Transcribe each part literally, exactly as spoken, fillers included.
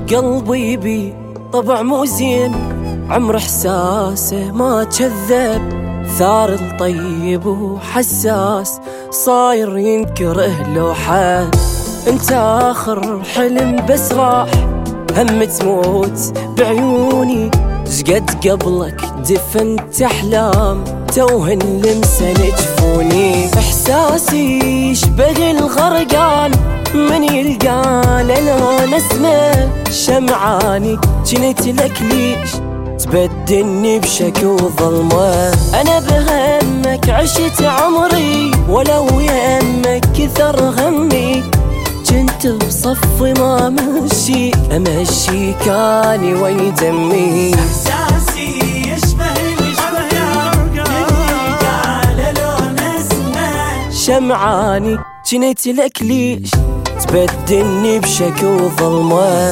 قلبي بي طبع مو زين، عمر احساسه ما كذب، ثار الطيب وحساس، صاير ينكره لو حب. انت اخر حلم بس راح، هم تموت بعيوني، شقد قبلك دفنت احلام، توهن لمسن جفوني. احساسي يشبه الغرقان، من يلقان انا نسمه، شمعاني جنت لك ليش تبدلني بشك وظلمه. انا بهمك عشت عمري، ولو يهمك كثر همي، كنت بصفي ما مشي امشي كاني وي دمي. احساسي يشبه الغرقان، اللي قال لو نسمه، شمعاني جنت لك ليش تبدلني بشك وظلمه.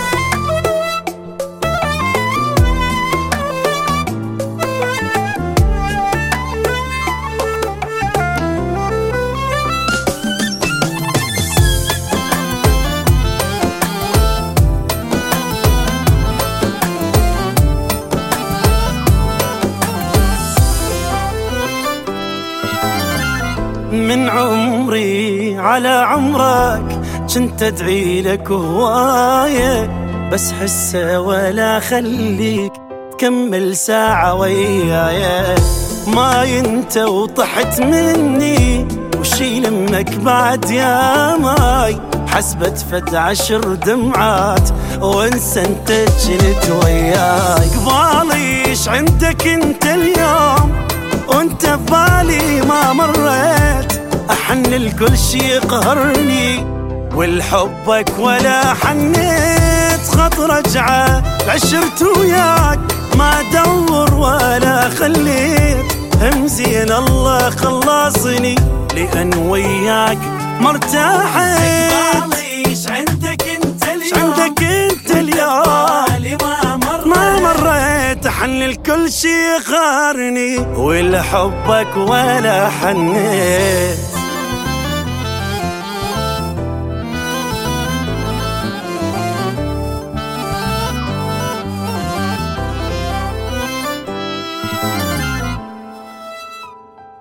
من عمري على عمرك كنت ادعي لك هوايه، بس حسه ولا خليك تكمل ساعه وياي. ما انت وطحت مني وشي لمك بعد يا ماي، حسبت فد عشر دمعات وانسى انت جنت وياي. قباليش عندك انت اليوم وانت ببالي ما مريت، احن لكل شي قهرني والحبك ولا حنيت. خط رجعه عشرت وياك ما دور ولا خليت، هم زين الله خلصني لان وياك مرتاحت. ليش عندك انت اليوم، عندك انت اليوم ما مريت، احن الكل شي غارني والحبك ولا حنيت.